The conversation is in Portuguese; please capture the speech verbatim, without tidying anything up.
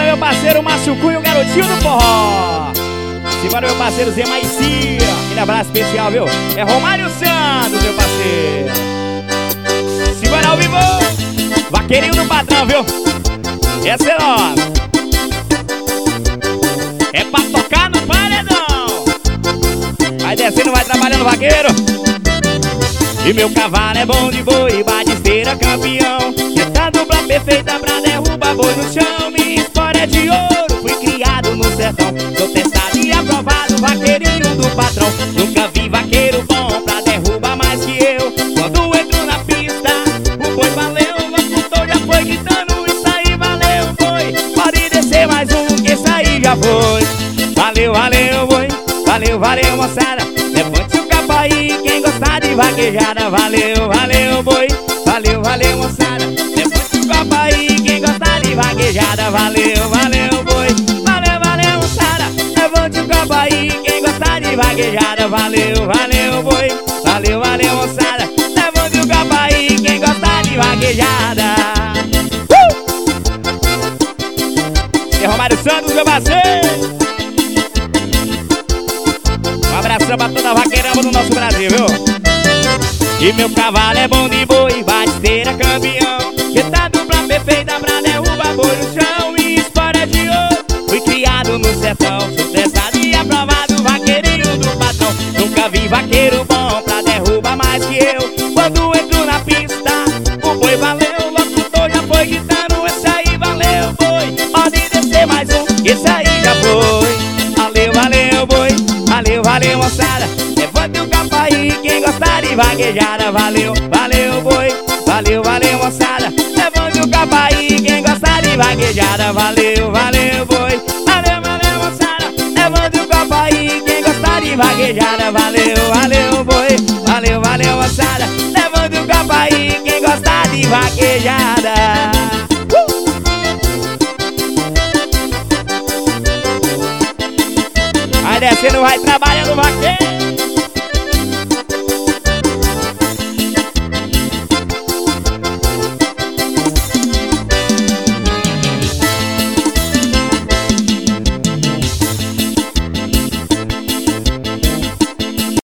meu parceiro Márcio Cunha, o garotinho do forró. Simbora, meu parceiro Zé Maicia. Aquele abraço especial, viu? É Romário Santos, meu parceiro. Simbora ao vivo. Vaqueirinho do patrão, viu? Essa é nossa. É pra tocar no paredão. Vai descendo, vai trabalhando, vaqueiro. E meu cavalo é bom de boi, batisteira campeão. E tá dupla perfeita pra derrubar boi no chão. Minha história é de ouro, fui criado no sertão. Sou testado e aprovado, vaqueirinho do patrão. Nunca vi vaqueiro bom pra derrubar mais que eu. Quando entro na pista, o boi valeu. O locutor já foi gritando, isso aí valeu, boi. Pode descer mais um, que isso aí já foi. Valeu, valeu, boi. Valeu, valeu, moçada. Levante o capa aí, quem gostar de vaquejada. Valeu, valeu, boi. Valeu, valeu, moçada. Levante o capa aí, quem gostar de vaquejada. Valeu, valeu, boi. Valeu, valeu, moçada. Levante o capa aí, quem gostar de vaquejada. Valeu, valeu, boi. Valeu, valeu, moçada. Levante o capa aí, quem gostar de vaquejada. uh! E Romário Santos, meu parceiro. Um abração pra toda a vaqueirama do nosso Brasil, viu? E meu cavalo é bom de boi, batisteira campeão. Que tá dupla perfeita pra derrubar boi no chão. Minha história é de ouro, fui criado no sertão. Sou testado e aprovado, vaqueirinho do patrão. Nunca vi vaqueiro bom pra derrubar mais que eu. Quando entro na pista, o boi valeu. O locutor já foi gritando, esse aí valeu, boi. Pode descer mais um, esse aí já foi. Valeu, valeu, boi. Valeu, valeu, moçada. Levante o capa aí, quem gostar de vaquejada. Valeu, valeu, boi. Valeu, valeu, moçada. Levante o capa aí, quem gostar de vaquejada. Valeu, valeu, boi. Valeu, valeu, moçada. Levante o capa aí, quem gostar de vaquejada. Valeu, valeu, boi. Valeu, valeu, moçada. Levante o capa aí, quem gostar de vaquejada. Vai descendo, vai trabalhando, vaqueiro.